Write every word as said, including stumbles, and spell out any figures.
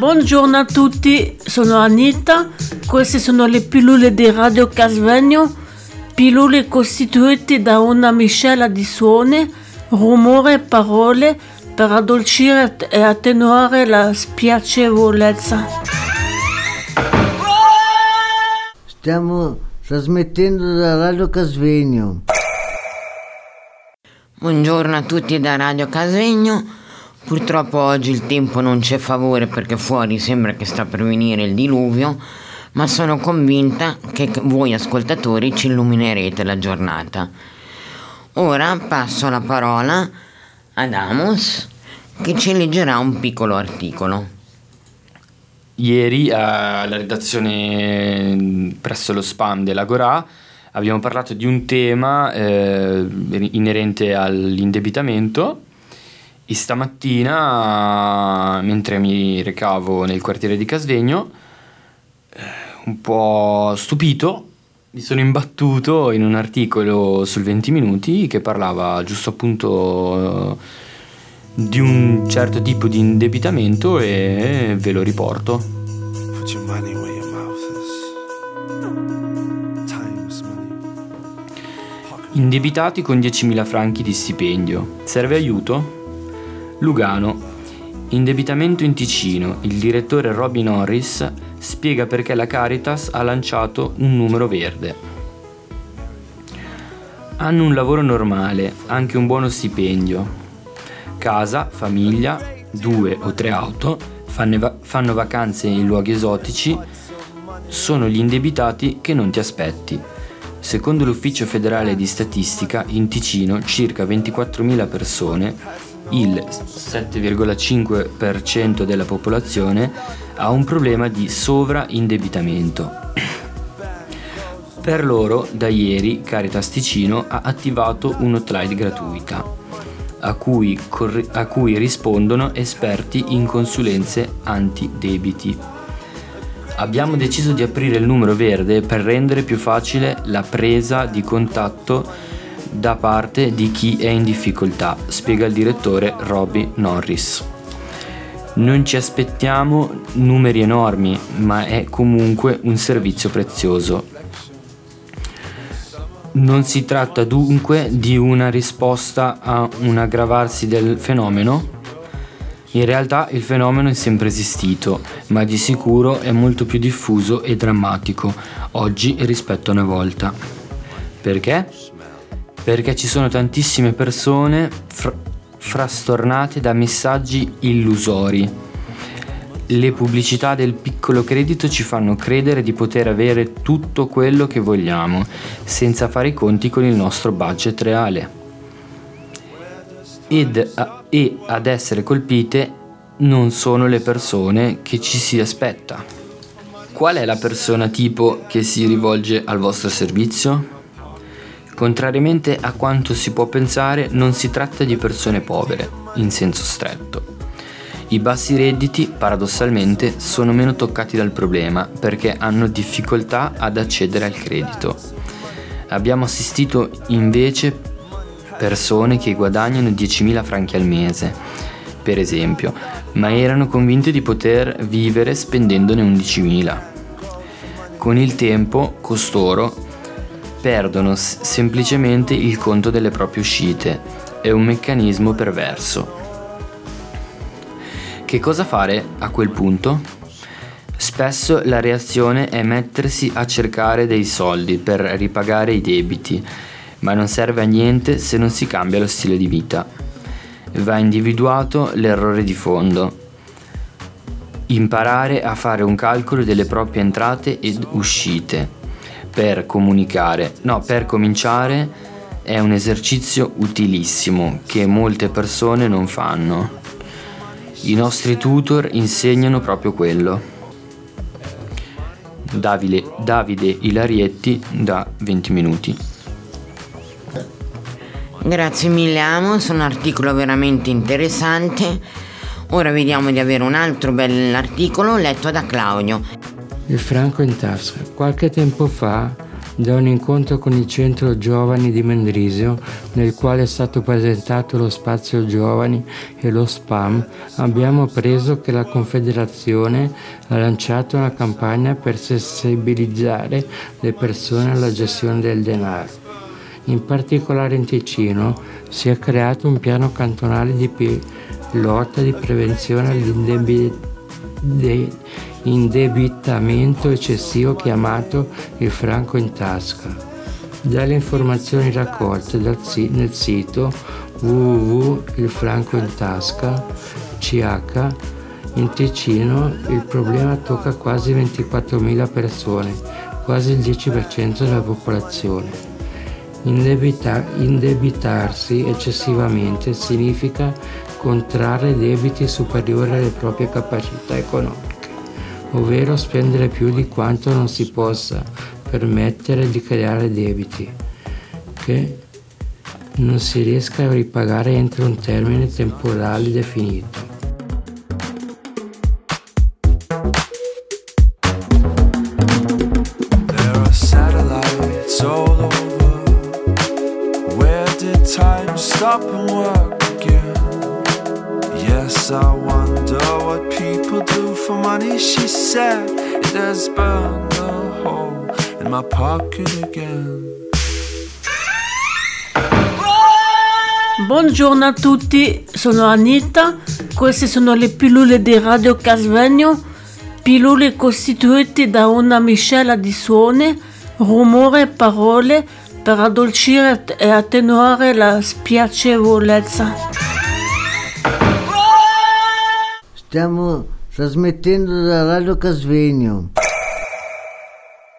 Buongiorno a tutti, sono Anita, queste sono le pillole di Radio Casvegno, pillole costituite da una miscela di suoni, rumore e parole per addolcire e attenuare la spiacevolezza. Stiamo trasmettendo da Radio Casvegno. Buongiorno a tutti da Radio Casvegno. Purtroppo oggi il tempo non c'è favore perché fuori sembra che sta per venire il diluvio, ma sono convinta che voi ascoltatori ci illuminerete la giornata. Ora passo la parola ad Amos che ci leggerà un piccolo articolo. Ieri alla redazione presso lo spam dell'Agorà abbiamo parlato di un tema eh, inerente all'indebitamento e stamattina, mentre mi recavo nel quartiere di Casvegno, eh, un po' stupito, mi sono imbattuto in un articolo sul venti minuti che parlava giusto appunto di un certo tipo di indebitamento e ve lo riporto. Put your money where your mouth is. Time is money. Indebitati con diecimila franchi di stipendio. Serve aiuto? Lugano. Indebitamento in Ticino. Il direttore Roby Norris spiega perché la Caritas ha lanciato un numero verde. Hanno un lavoro normale, anche un buono stipendio. Casa, famiglia, due o tre auto, fanno, va- fanno vacanze in luoghi esotici, sono gli indebitati che non ti aspetti. Secondo l'Ufficio Federale di Statistica, in Ticino circa ventiquattromila persone, il sette virgola cinque per cento della popolazione, ha un problema di sovraindebitamento. Per loro, da ieri, Caritas Ticino ha attivato un'hotline gratuita, a cui, corri- a cui rispondono esperti in consulenze antidebiti. Abbiamo deciso di aprire il numero verde per rendere più facile la presa di contatto da parte di chi è in difficoltà, spiega il direttore Roby Norris. Non ci aspettiamo numeri enormi, ma è comunque un servizio prezioso. Non si tratta dunque di una risposta a un aggravarsi del fenomeno? In realtà il fenomeno è sempre esistito, ma di sicuro è molto più diffuso e drammatico oggi rispetto a una volta. Perché? Perché ci sono tantissime persone fr- frastornate da messaggi illusori. Le pubblicità del piccolo credito ci fanno credere di poter avere tutto quello che vogliamo, senza fare i conti con il nostro budget reale. Ed a- e ad essere colpite non sono le persone che ci si aspetta. Qual è la persona tipo che si rivolge al vostro servizio? Contrariamente a quanto si può pensare, non si tratta di persone povere, in senso stretto. I bassi redditi, paradossalmente, sono meno toccati dal problema perché hanno difficoltà ad accedere al credito. Abbiamo assistito invece persone che guadagnano diecimila franchi al mese, per esempio, ma erano convinte di poter vivere spendendone undicimila. Con il tempo, costoro perdono s- semplicemente il conto delle proprie uscite. È un meccanismo perverso. Che cosa fare a quel punto? Spesso la reazione è mettersi a cercare dei soldi per ripagare i debiti, ma non serve a niente se non si cambia lo stile di vita. Va individuato l'errore di fondo. Imparare a fare un calcolo delle proprie entrate ed uscite. Per comunicare, no, per cominciare è un esercizio utilissimo che molte persone non fanno. I nostri tutor insegnano proprio quello. Davide, Davide Ilarietti da venti minuti. Grazie mille Amos, un articolo veramente interessante. Ora vediamo di avere un altro bell'articolo letto da Claudio. Il franco in tasca. Qualche tempo fa Da un incontro con il Centro Giovani di Mendrisio, nel quale è stato presentato lo Spazio Giovani e lo SPAM, abbiamo appreso che la Confederazione ha lanciato una campagna per sensibilizzare le persone alla gestione del denaro. In particolare in Ticino si è creato un piano cantonale di lotta di prevenzione all'indebitamento eccessivo chiamato il franco in tasca. Dalle informazioni raccolte dal, nel sito w w w punto il franco in tasca punto c h, in Ticino il problema tocca quasi ventiquattromila persone, quasi il dieci per cento della popolazione. Indebita, indebitarsi eccessivamente significa contrarre debiti superiori alle proprie capacità economiche, ovvero spendere più di quanto non si possa permettere di creare debiti che non si riesca a ripagare entro un termine temporale definito. There are satellites all over. Where did time stop and work again? Yes, I wonder what people do for money. She said it has burned a hole in my pocket again. Buongiorno a tutti, sono Anita, queste sono le pillole di Radio Casvegno, pillole costituite da una miscela di suoni, rumore e parole per addolcire e attenuare la spiacevolezza. Stiamo trasmettendo da Radio Casvegno.